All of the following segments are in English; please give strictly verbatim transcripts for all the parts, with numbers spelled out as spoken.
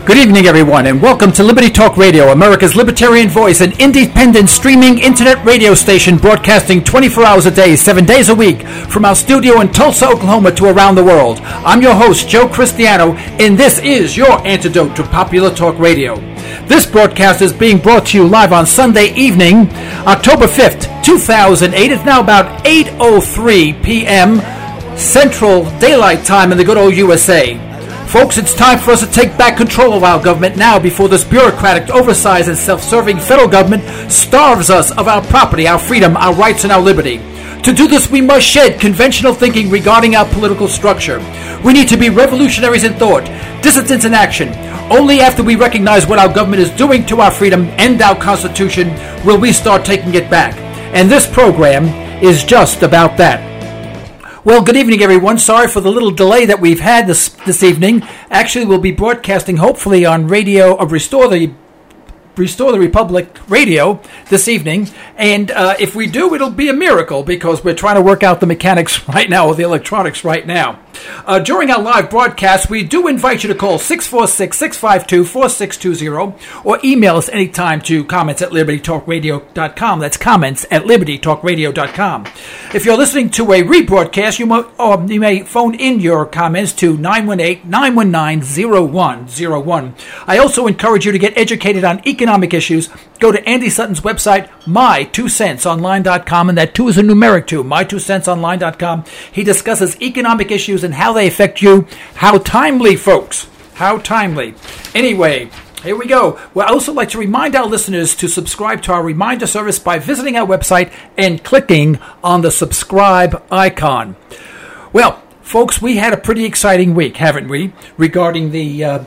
Good evening, everyone, and welcome to Liberty Talk Radio, America's libertarian voice, an independent streaming internet radio station broadcasting twenty-four hours a day, seven days a week, from our studio in Tulsa, Oklahoma, to around the world. I'm your host, Joe Cristiano, and this is your antidote to popular talk radio. This broadcast is being brought to you live on Sunday evening, October fifth, two thousand eight. It's now about eight oh three p.m. Central Daylight Time in the good old U S A. Folks, it's time for us to take back control of our government now before this bureaucratic, oversized, and self-serving federal government starves us of our property, our freedom, our rights, and our liberty. To do this, we must shed conventional thinking regarding our political structure. We need to be revolutionaries in thought, dissidents in action. Only after we recognize what our government is doing to our freedom and our Constitution will we start taking it back. And this program is just about that. Well, good evening, everyone. Sorry for the little delay that we've had this this evening. Actually, we'll be broadcasting, hopefully, on radio, of Restore the Restore the Republic radio this evening. And uh, if we do, it'll be a miracle because we're trying to work out the mechanics right now, or the electronics right now. Uh, during our live broadcast, we do invite you to call six four six, six five two, four six two zero or email us anytime to comments at liberty talk radio dot com. That's comments at liberty talk radio dot com. If you're listening to a rebroadcast, you, mo- or you may phone in your comments to nine one eight, nine one nine, zero one zero one. I also encourage you to get educated on economic issues. Go to Andy Sutton's website, my two cents online dot com, and that two is a numeric two, my two cents online dot com. He discusses economic issues and how they affect you. How timely, folks. How timely. Anyway, here we go. Well, I also like to remind our listeners to subscribe to our reminder service by visiting our website and clicking on the subscribe icon. Well, folks, we had a pretty exciting week, haven't we, regarding the uh,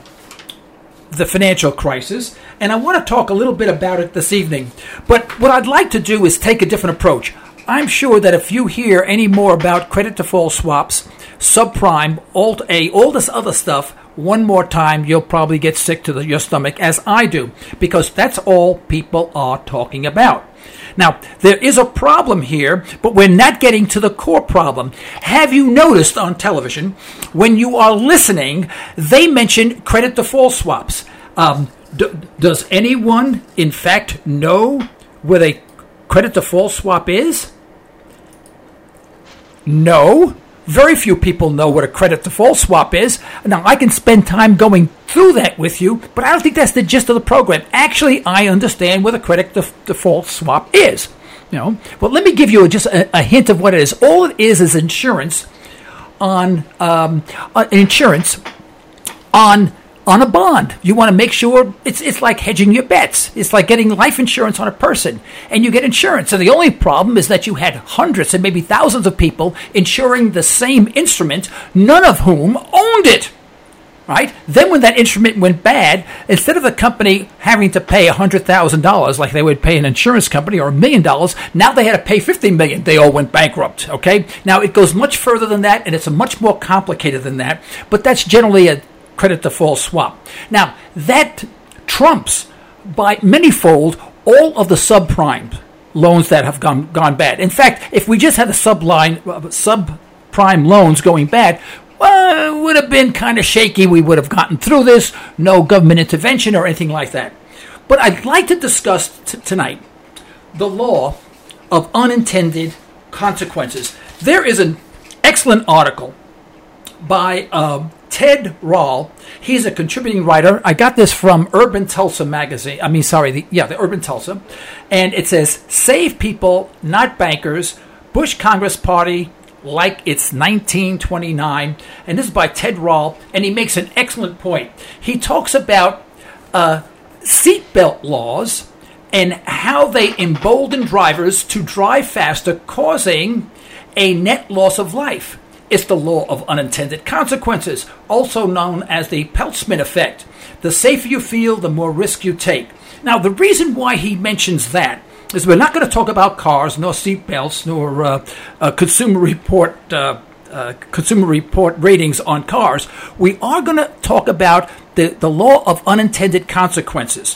the financial crisis, and I want to talk a little bit about it this evening. But what I'd like to do is take a different approach. I'm sure that if you hear any more about credit default swaps, subprime, Alt-A, all this other stuff, one more time, you'll probably get sick to the, your stomach, as I do, because that's all people are talking about. Now, there is a problem here, but we're not getting to the core problem. Have you noticed on television, when you are listening, they mention credit default swaps? Um, d- does anyone, in fact, know what a credit default swap is? No. Very few people know what a credit default swap is. Now, I can spend time going through that with you, but I don't think that's the gist of the program. Actually, I understand what a credit def- default swap is. You know, but let me give you a, just a, a hint of what it is. All it is is insurance on um, uh, insurance on on a bond. You want to make sure it's it's like hedging your bets. It's like getting life insurance on a person, and you get insurance. And the only problem is that you had hundreds and maybe thousands of people insuring the same instrument, none of whom owned it. Right? Then when that instrument went bad, instead of the company having to pay one hundred thousand dollars like they would pay an insurance company, or a million dollars, now they had to pay fifty million dollars. They all went bankrupt. Okay? Now, it goes much further than that, and it's much more complicated than that, but that's generally a credit default swap. Now, that trumps by manyfold all of the subprime loans that have gone gone bad. In fact, if we just had the subline, uh, subprime loans going bad, well, it would have been kind of shaky. We would have gotten through this, no government intervention or anything like that. But I'd like to discuss t- tonight the law of unintended consequences. There is an excellent article by uh, Ted Rall. He's a contributing writer. I got this from Urban Tulsa magazine. I mean, sorry, the, yeah, the Urban Tulsa. And it says, "Save people, not bankers. Bush Congress Party like it's nineteen twenty-nine." And this is by Ted Rall, and he makes an excellent point. He talks about uh, seatbelt laws and how they embolden drivers to drive faster, causing a net loss of life. It's the law of unintended consequences, also known as the Peltzman effect. The safer you feel, the more risk you take. Now, the reason why he mentions that is we're not going to talk about cars, nor seatbelts, nor uh, uh, consumer report uh, uh, consumer report ratings on cars. We are going to talk about the, the law of unintended consequences.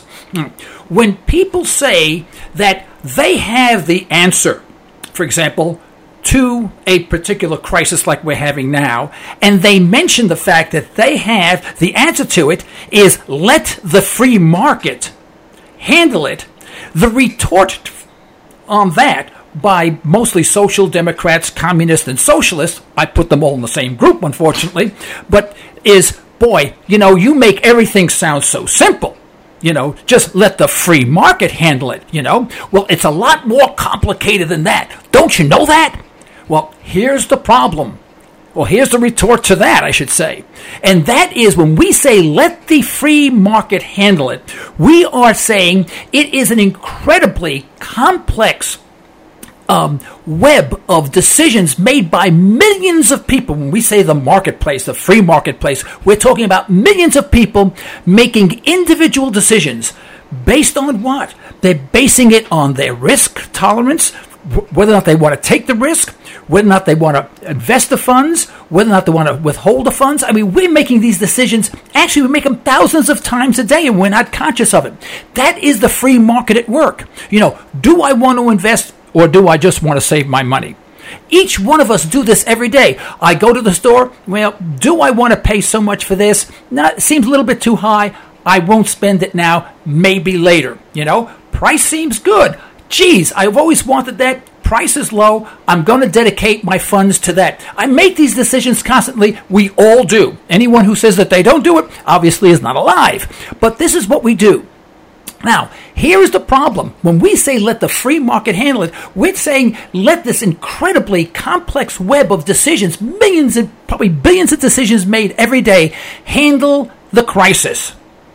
When people say that they have the answer, for example, to a particular crisis like we're having now, and they mention the fact that they have the answer to it is let the free market handle it, the retort on that by mostly social democrats, communists, and socialists, I put them all in the same group, unfortunately, but is, boy, you know, you make everything sound so simple. You know, just let the free market handle it, you know. Well, it's a lot more complicated than that. Don't you know that? Well, here's the problem. Well, here's the retort to that, I should say. And that is when we say let the free market handle it, we are saying it is an incredibly complex Um, web of decisions made by millions of people. When we say the marketplace, the free marketplace, we're talking about millions of people making individual decisions based on what? They're basing it on their risk tolerance, whether or not they want to take the risk, whether or not they want to invest the funds, whether or not they want to withhold the funds. I mean, we're making these decisions. Actually, we make them thousands of times a day, and we're not conscious of it. That is the free market at work. You know, do I want to invest, or do I just want to save my money? Each one of us do this every day. I go to the store. Well, do I want to pay so much for this? No, it seems a little bit too high. I won't spend it now. Maybe later. You know, price seems good. Geez, I've always wanted that. Price is low. I'm going to dedicate my funds to that. I make these decisions constantly. We all do. Anyone who says that they don't do it obviously is not alive. But this is what we do. Now, here is the problem. When we say let the free market handle it, we're saying let this incredibly complex web of decisions, millions and probably billions of decisions made every day, handle the crisis.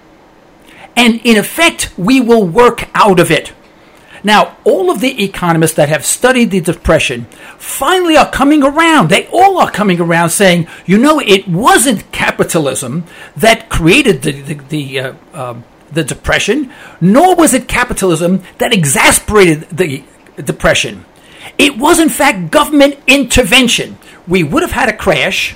And in effect, we will work out of it. Now, all of the economists that have studied the Depression finally are coming around. They all are coming around saying, you know, it wasn't capitalism that created the, the, the uh, um, the Depression, nor was it capitalism that exasperated the Depression. It was, in fact, government intervention. We would have had a crash.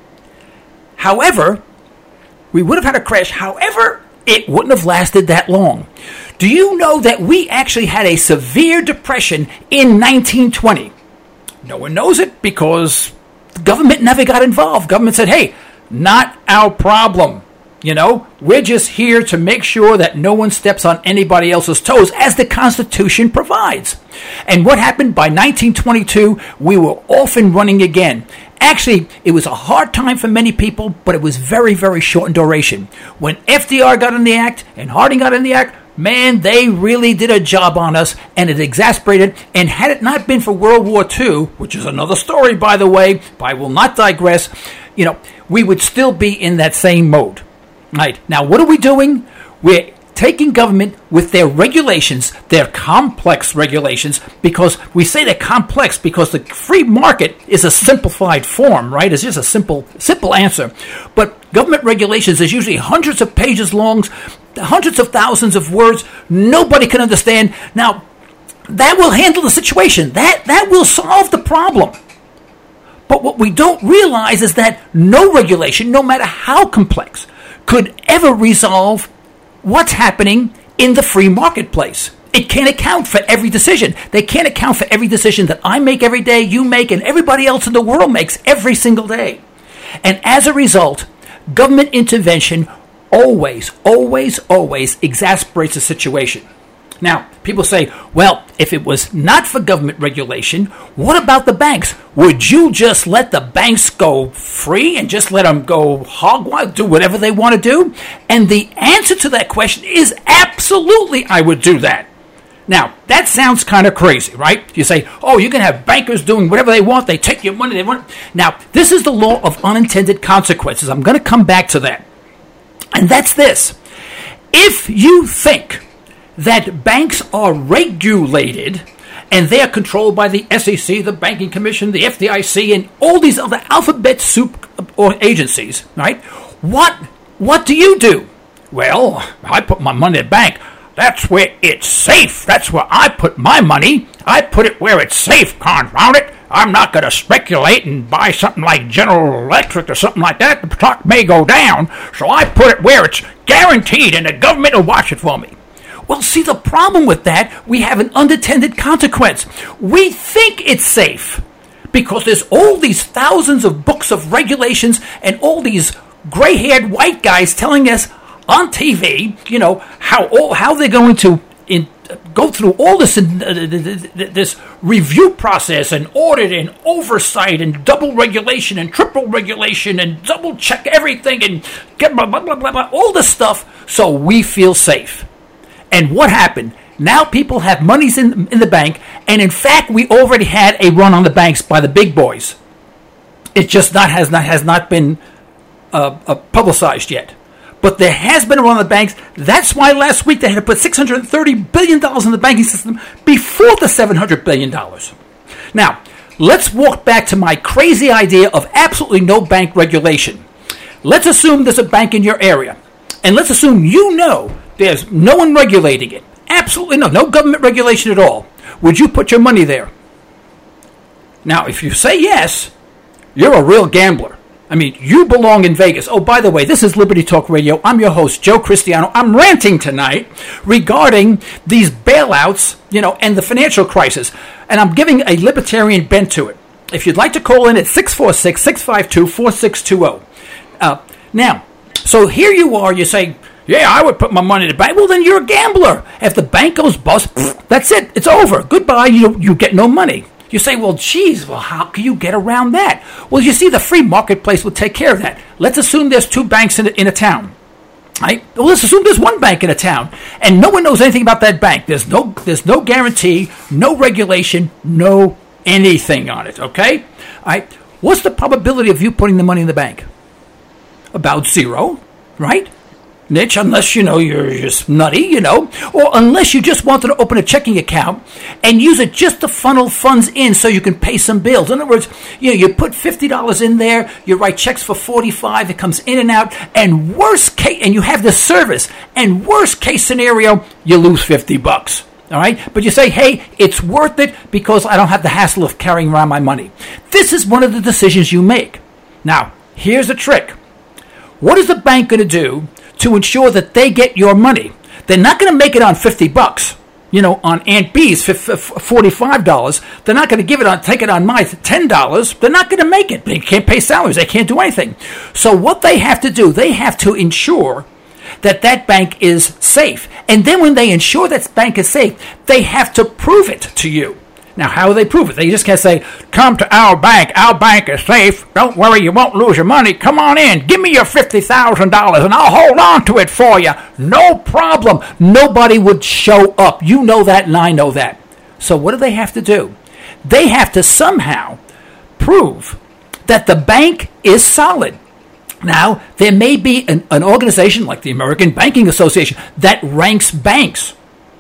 However, we would have had a crash. However, it wouldn't have lasted that long. Do you know that we actually had a severe depression in nineteen twenty? No one knows it because the government never got involved. Government said, hey, not our problem. You know, we're just here to make sure that no one steps on anybody else's toes, as the Constitution provides. And what happened by nineteen twenty-two, we were off and running again. Actually, it was a hard time for many people, but it was very, very short in duration. When F D R got in the act and Harding got in the act, man, they really did a job on us, and it exasperated. And had it not been for World War Two, which is another story, by the way, but I will not digress, you know, we would still be in that same mode. Right. Now, what are we doing? We're taking government with their regulations, their complex regulations, because we say they're complex because the free market is a simplified form, right? It's just a simple, simple answer. But government regulations is usually hundreds of pages long, hundreds of thousands of words. Nobody can understand. Now, that will handle the situation. That, that will solve the problem. But what we don't realize is that no regulation, no matter how complex, could ever resolve what's happening in the free marketplace. It can't account for every decision. They can't account for every decision that I make every day, you make, and everybody else in the world makes every single day. And as a result, government intervention always, always, always exasperates the situation. Now, people say, well, if it was not for government regulation, what about the banks? Would you just let the banks go free and just let them go hog wild, do whatever they want to do? And the answer to that question is absolutely, I would do that. Now, that sounds kind of crazy, right? You say, oh, you can have bankers doing whatever they want. They take your money. They want. Now, this is the law of unintended consequences. I'm going to come back to that. And that's this. If you think that banks are regulated and they are controlled by the S E C, the Banking Commission, the F D I C, and all these other alphabet soup or agencies, right? What what do you do? Well, I put my money in the bank. That's where it's safe. That's where I put my money. I put it where it's safe, confound it. I'm not going to speculate and buy something like General Electric or something like that. The stock may go down, so I put it where it's guaranteed and the government will watch it for me. Well, see, the problem with that, we have an unintended consequence. We think it's safe because there's all these thousands of books of regulations and all these gray-haired white guys telling us on T V, you know, how all, how they're going to in, uh, go through all this uh, this review process and audit and oversight and double regulation and triple regulation and double check everything and get blah, blah, blah, blah, blah, all this stuff so we feel safe. And what happened? Now people have monies in, in the bank, and in fact, we already had a run on the banks by the big boys. It just not has not has not been uh, uh, publicized yet. But there has been a run on the banks. That's why last week they had to put six hundred thirty billion dollars in the banking system before the seven hundred billion dollars. Now, let's walk back to my crazy idea of absolutely no bank regulation. Let's assume there's a bank in your area. And let's assume you know there's no one regulating it. Absolutely no. No government regulation at all. Would you put your money there? Now, if you say yes, you're a real gambler. I mean, you belong in Vegas. Oh, by the way, this is Liberty Talk Radio. I'm your host, Joe Cristiano. I'm ranting tonight regarding these bailouts, you know, and the financial crisis. And I'm giving a libertarian bent to it. If you'd like to call in at six four six, six five two, four six two zero. Uh, now, so here you are, you say, yeah, I would put my money in the bank. Well, then you're a gambler. If the bank goes bust, that's it. It's over. Goodbye. You, you get no money. You say, well, geez, well, how can you get around that? Well, you see, the free marketplace will take care of that. Let's assume there's two banks in a, in a town. Right? Well, let's assume there's one bank in a town, and no one knows anything about that bank. There's no, there's no guarantee, no regulation, no anything on it, okay? All right? What's the probability of you putting the money in the bank? About zero, right? Niche, unless, you know, you're just nutty, you know, or unless you just wanted to open a checking account and use it just to funnel funds in so you can pay some bills. In other words, you know, you put fifty dollars in there, you write checks for forty-five, it comes in and out, and worst case, and you have this service, and worst case scenario, you lose fifty bucks. All right, but you say, hey, it's worth it because I don't have the hassle of carrying around my money. This is one of the decisions you make. Now, here's the trick. What is the bank going to do to ensure that they get your money? They're not going to make it on fifty bucks, you know, on Aunt B's forty-five dollars. They're not going to give it on, take it on my ten dollars. They're not going to make it. They can't pay salaries. They can't do anything. So what they have to do, they have to ensure that that bank is safe. And then when they ensure that bank is safe, they have to prove it to you. Now, how will they prove it? They just can't say, come to our bank. Our bank is safe. Don't worry, you won't lose your money. Come on in. Give me your fifty thousand dollars, and I'll hold on to it for you. No problem. Nobody would show up. You know that, and I know that. So what do they have to do? They have to somehow prove that the bank is solid. Now, there may be an, an organization like the American Banking Association that ranks banks.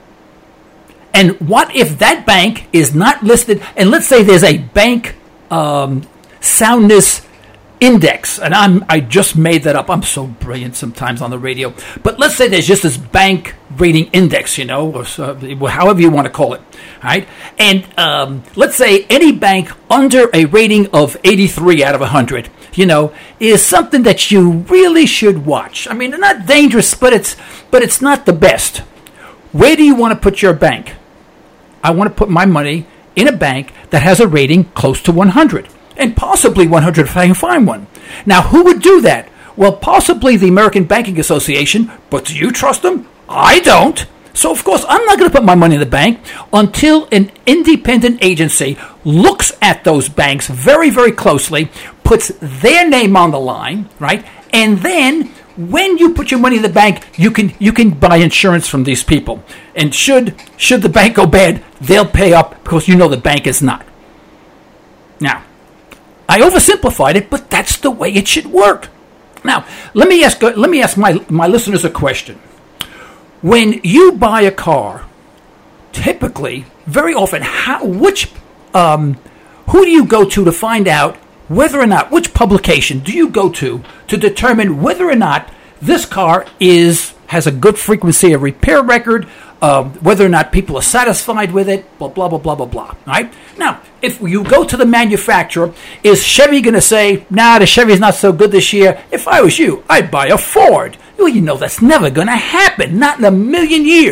And what if that bank is not listed? And let's say there's a bank um, soundness index, and I'm I just made that up. I'm so brilliant sometimes on the radio. But let's say there's just this bank rating index, you know, or so, however you want to call it, right? And um, let's say any bank under a rating of eighty-three out of one hundred, you know, is something that you really should watch. I mean, they're not dangerous, but it's but it's not the best. Where do you want to put your bank? I want to put my money in a bank that has a rating close to one hundred, and possibly one hundred if I can find one. Now, who would do that? Well, possibly the American Banking Association, but do you trust them? I don't. So, of course, I'm not going to put my money in the bank until an independent agency looks at those banks very, very closely, puts their name on the line, right? And then when you put your money in the bank, you can you can buy insurance from these people. And should should the bank go bad, they'll pay up because you know the bank is not. Now, I oversimplified it, but that's the way it should work. Now, let me ask let me ask my, my listeners a question. When you buy a car, typically, very often, how which um, who do you go to to find out whether or not, which publication do you go to to determine whether or not this car is has a good frequency of repair record, uh, whether or not people are satisfied with it, blah, blah, blah, blah, blah, blah, right? Now, if you go to the manufacturer, is Chevy going to say, nah, the Chevy's not so good this year? If I was you, I'd buy a Ford. Well, you know that's never going to happen, not in a million years.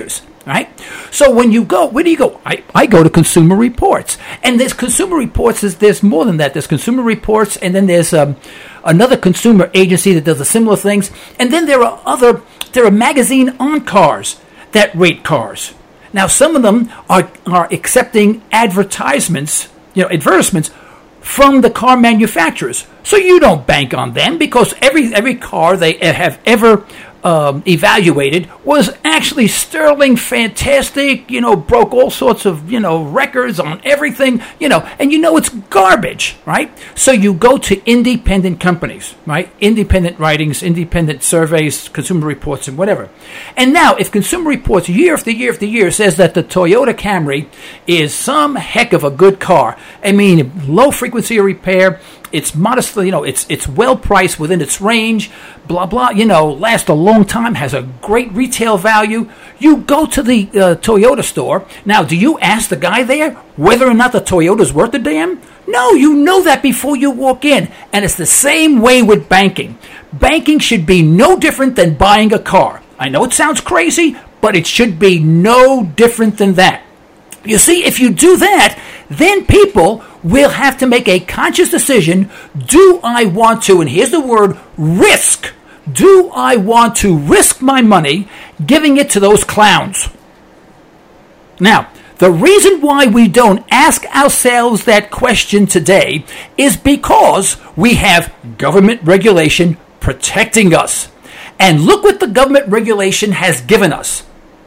right? So when you go, where do you go? I, I go to Consumer Reports. And there's Consumer Reports, is there's more than that. There's Consumer Reports, and then there's um, another consumer agency that does the similar things. And then there are other, there are magazine on cars that rate cars. Now, some of them are, are accepting advertisements, you know, advertisements from the car manufacturers. So you don't bank on them because every every car they have ever um, evaluated was actually sterling, fantastic, you know, broke all sorts of, you know, records on everything, you know, and you know it's garbage, right? So you go to independent companies, right? Independent writings, independent surveys, Consumer Reports, and whatever. And now, if Consumer Reports year after year after year says that the Toyota Camry is some heck of a good car, I mean, low frequency of repair, it's modestly, you know, it's it's well priced within its range, blah, blah, you know, lasts a long time, has a great retail value. You go to the uh, Toyota store. Now, do you ask the guy there whether or not the Toyota's worth a damn? No, you know that before you walk in. And it's the same way with banking. Banking should be no different than buying a car. I know it sounds crazy, but it should be no different than that. You see, if you do that, then people will have to make a conscious decision. Do I want to, and here's the word, risk. Do I want to risk my money giving it to those clowns? Now, the reason why we don't ask ourselves that question today is because we have government regulation protecting us. And look what the government regulation has given us.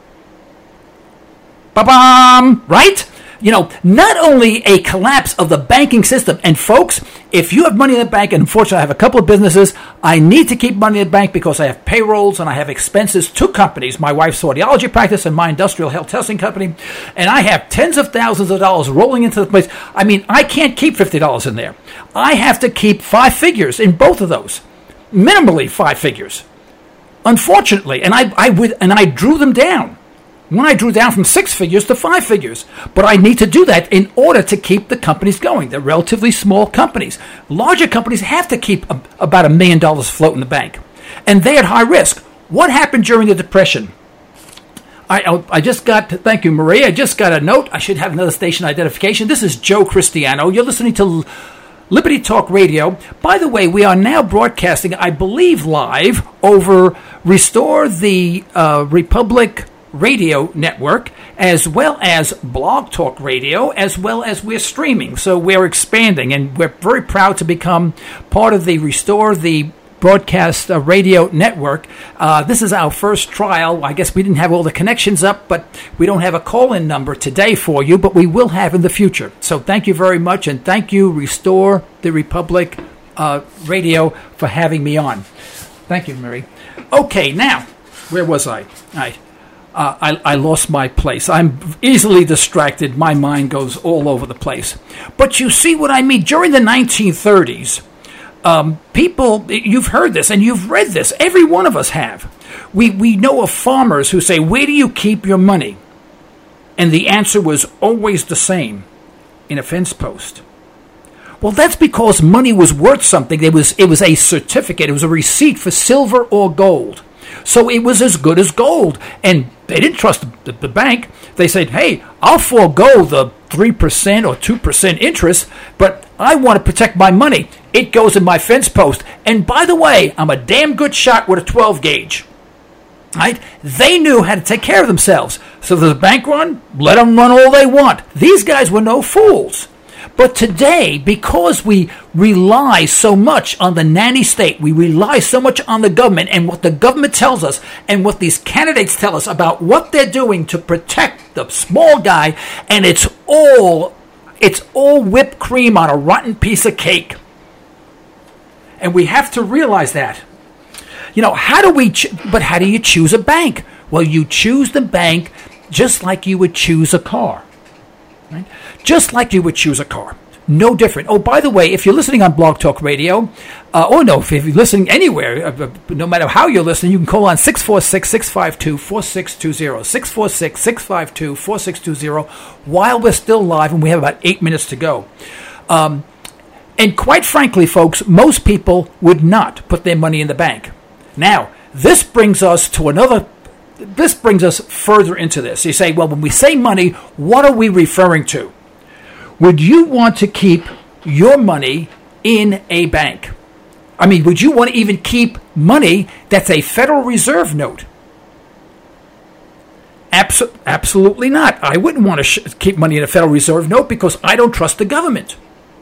Ba-bam! Right? You know, not only a collapse of the banking system, and folks, if you have money in the bank, and unfortunately I have a couple of businesses, I need to keep money in the bank because I have payrolls and I have expenses to companies, my wife's audiology practice and my industrial health testing company, and I have tens of thousands of dollars rolling into the place. I mean, I can't keep fifty dollars in there. I have to keep five figures in both of those, minimally five figures, unfortunately, and I, I would, and I drew them down. When I drew down from six figures to five figures. But I need to do that in order to keep the companies going. They're relatively small companies. Larger companies have to keep a, about a million dollars afloat in the bank. And they're at high risk. What happened during the Depression? I, I just got, thank you, Maria, I just got a note. I should have another station identification. This is Joe Cristiano. You're listening to Liberty Talk Radio. By the way, we are now broadcasting, I believe, live over Restore the uh, Republic Radio Network, as well as Blog Talk Radio, as well as we're streaming. So we're expanding, and we're very proud to become part of the Restore the Broadcast uh, Radio Network. Uh, this is our first trial. I guess we didn't have all the connections up, but we don't have a call-in number today for you, but we will have in the future. So thank you very much, and thank you, Restore the Republic uh, Radio, for having me on. Thank you, Mary. Okay, now, where was I? All right. Uh, I, I lost my place. I'm easily distracted. My mind goes all over the place. But you see what I mean? During the nineteen thirties, um, people, you've heard this and you've read this. Every one of us have. We, we know of farmers who say, where do you keep your money? And the answer was always the same, in a fence post. Well, that's because money was worth something. It was, it was a certificate. It was a receipt for silver or gold. So it was as good as gold. And they didn't trust the, the bank. They said, hey, I'll forego the three percent or two percent interest, but I want to protect my money. It goes in my fence post. And by the way, I'm a damn good shot with a twelve gauge. Right? They knew how to take care of themselves. So the bank run, let them run all they want. These guys were no fools. But today, because we rely so much on the nanny state, we rely so much on the government and what the government tells us and what these candidates tell us about what they're doing to protect the small guy, and it's all, it's all whipped cream on a rotten piece of cake. And we have to realize that. You know, how do we, ch- but how do you choose a bank? Well, you choose the bank just like you would choose a car. Right? Just like you would choose a car. No different. Oh, by the way, if you're listening on Blog Talk Radio, uh, or no, if you're listening anywhere, uh, no matter how you're listening, you can call on six four six, six five two, four six two zero, six four six, six five two, four six two zero, while we're still live, and we have about eight minutes to go. Um, and quite frankly, folks, most people would not put their money in the bank. Now, this brings us to another this brings us further into this. You say, well, when we say money, what are we referring to? Would you want to keep your money in a bank? I mean, would you want to even keep money that's a Federal Reserve note? Abso- absolutely not. I wouldn't want to sh- keep money in a Federal Reserve note because I don't trust the government.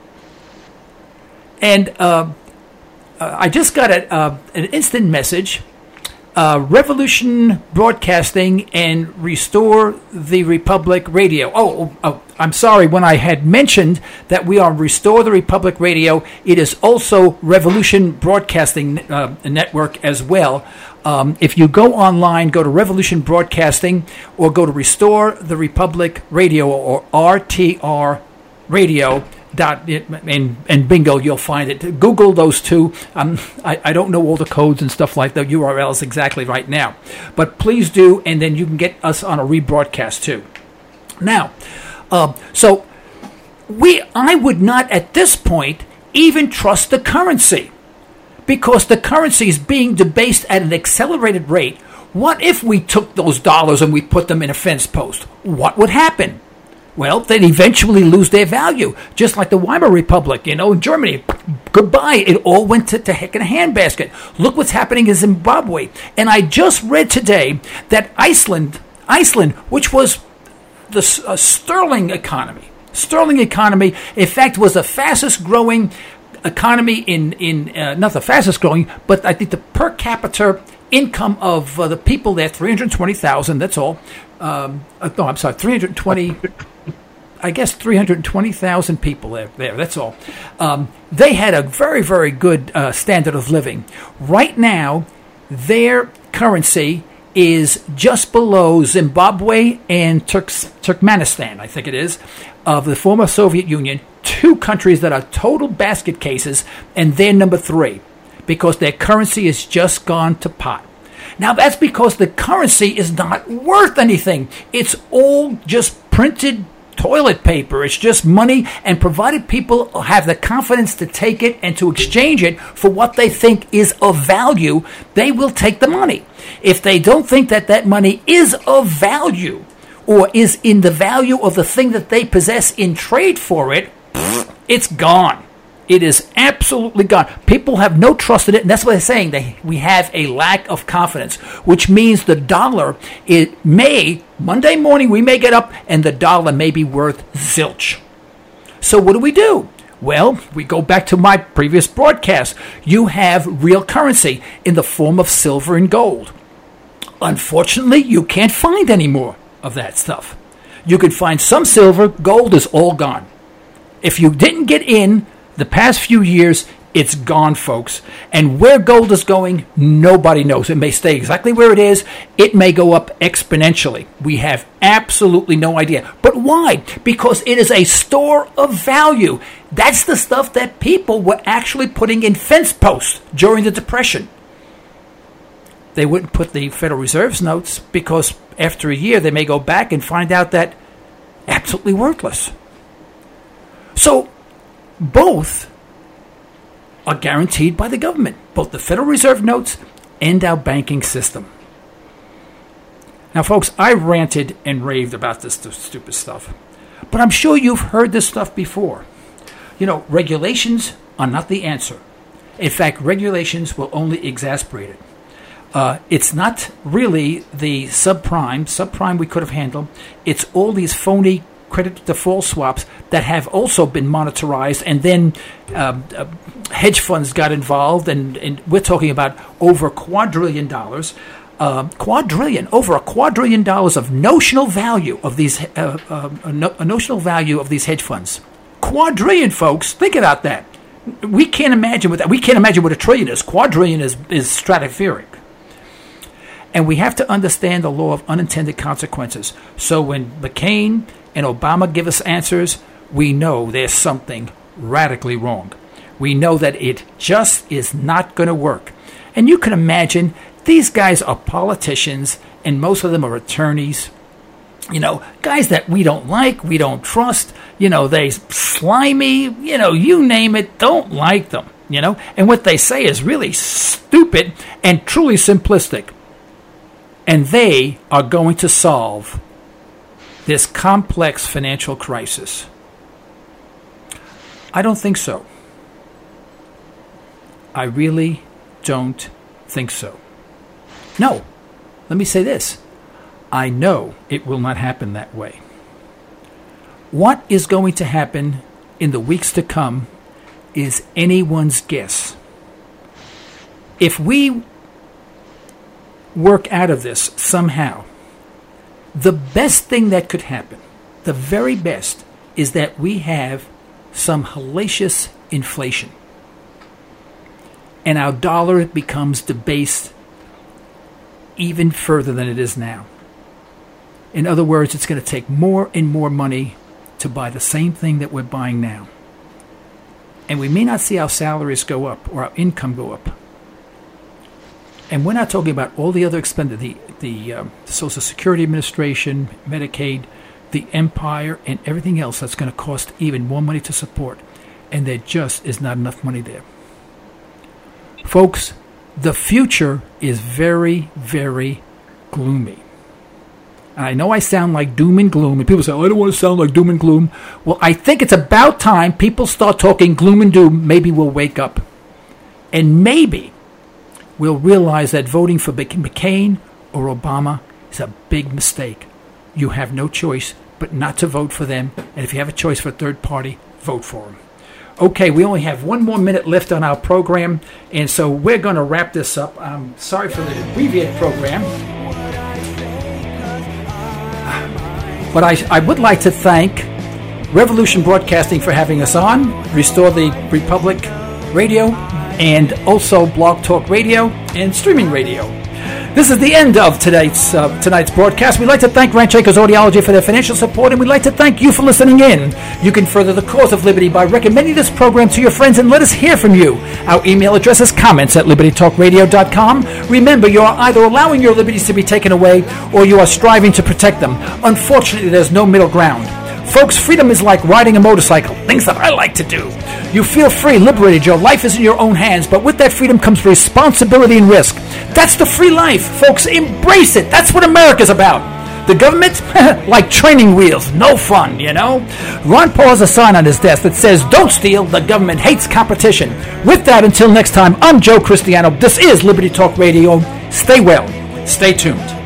And uh, uh, I just got a, uh, an instant message. Uh, Revolution Broadcasting and Restore the Republic Radio. Oh, oh, I'm sorry. When I had mentioned that we are Restore the Republic Radio, it is also Revolution Broadcasting uh, Network as well. Um, if you go online, go to Revolution Broadcasting or go to Restore the Republic Radio or R T R Radio. Dot and and bingo, you'll find it. Google those two. Um, I, I don't know all the codes and stuff like the U R Ls exactly right now, but please do, and then you can get us on a rebroadcast too. Now, uh, so we I would not at this point even trust the currency because the currency is being debased at an accelerated rate. What if we took those dollars and we put them in a fence post? What would happen? Well, they'd eventually lose their value, just like the Weimar Republic, you know, in Germany. Goodbye. It all went to, to heck in a handbasket. Look what's happening in Zimbabwe. And I just read today that Iceland, Iceland, which was the uh, sterling economy, sterling economy, in fact, was the fastest growing economy in, in uh, not the fastest growing, but I think the per capita income of uh, the people there, three hundred twenty thousand, that's all. Um, uh, no, I'm sorry, three hundred twenty I guess three hundred twenty thousand people there, there. That's all. Um, they had a very, very good uh, standard of living. Right now, their currency is just below Zimbabwe and Turks, Turkmenistan, I think it is, of the former Soviet Union. Two countries that are total basket cases, and they're number three because their currency has just gone to pot. Now, that's because the currency is not worth anything. It's all just printed toilet paper. It's just money, and provided people have the confidence to take it and to exchange it for what they think is of value, they will take the money. If they don't think that that money is of value or is in the value of the thing that they possess in trade for it, it's gone. It is absolutely gone. People have no trust in it, and that's what they're saying. They, we have a lack of confidence, which means the dollar, it may, Monday morning, we may get up, and the dollar may be worth zilch. So what do we do? Well, we go back to my previous broadcast. You have real currency in the form of silver and gold. Unfortunately, you can't find any more of that stuff. You can find some silver. Gold is all gone. If you didn't get in the past few years, it's gone, folks. And where gold is going, nobody knows. It may stay exactly where it is. It may go up exponentially. We have absolutely no idea. But why? Because it is a store of value. That's the stuff that people were actually putting in fence posts during the Depression. They wouldn't put the Federal Reserve's notes because after a year they may go back and find out that absolutely worthless. So both are guaranteed by the government, both the Federal Reserve notes and our banking system. Now, folks, I ranted and raved about this stupid stuff, but I'm sure you've heard this stuff before. You know, regulations are not the answer. In fact, regulations will only exasperate it. Uh, it's not really the subprime. Subprime we could have handled. It's all these phony credit default swaps that have also been monetarized, and then uh, uh, hedge funds got involved, and, and we're talking about over a quadrillion dollars, uh, quadrillion, over a quadrillion dollars of notional value of these, uh, uh, a, no, a notional value of these hedge funds. Quadrillion, folks, think about that. We can't imagine what that. We can't imagine what a trillion is. Quadrillion is is stratospheric. And we have to understand the law of unintended consequences. So when McCain and Obama give us answers, we know there's something radically wrong. We know that it just is not going to work. And you can imagine these guys are politicians, and most of them are attorneys. You know, guys that we don't like, we don't trust. You know, they slimy, you know, you name it, don't like them, you know. And what they say is really stupid and truly simplistic. and they are going to solve this complex financial crisis. I don't think so. I really don't think so. No, let me say this. I know it will not happen that way. What is going to happen in the weeks to come is anyone's guess. If we work out of this somehow, the best thing that could happen, the very best, is that we have some hellacious inflation. And our dollar becomes debased even further than it is now. In other words, it's going to take more and more money to buy the same thing that we're buying now. And we may not see our salaries go up or our income go up. And we're not talking about all the other expenses, the, the, uh, the Social Security Administration, Medicaid, the Empire, and everything else that's going to cost even more money to support. And there just is not enough money there. Folks, the future is very, very gloomy. And I know I sound like doom and gloom, and people say, oh, I don't want to sound like doom and gloom. Well, I think it's about time people start talking gloom and doom. Maybe we'll wake up. And maybe we'll realize that voting for McCain or Obama is a big mistake. You have no choice but not to vote for them. And if you have a choice for a third party, vote for them. Okay, we only have one more minute left on our program, and so we're going to wrap this up. I'm sorry for the abbreviated program. But I, I would like to thank Revolution Broadcasting for having us on, Restore the Republic Radio, and also Blog Talk Radio and Streaming Radio. This is the end of tonight's uh, tonight's broadcast. We'd like to thank Ranchakers Audiology for their financial support, and we'd like to thank you for listening in. You can further the cause of liberty by recommending this program to your friends, and let us hear from you. Our email address is comments at liberty talk radio dot com. Remember, you are either allowing your liberties to be taken away, or you are striving to protect them. Unfortunately, there's no middle ground. Folks, freedom is like riding a motorcycle, things that I like to do. You feel free, liberated, your life is in your own hands, but with that freedom comes responsibility and risk. That's the free life, folks. Embrace it. That's what America's about. The government, like training wheels, no fun, you know? Ron Paul has a sign on his desk that says, don't steal, the government hates competition. With that, until next time, I'm Joe Cristiano. This is Liberty Talk Radio. Stay well. Stay tuned.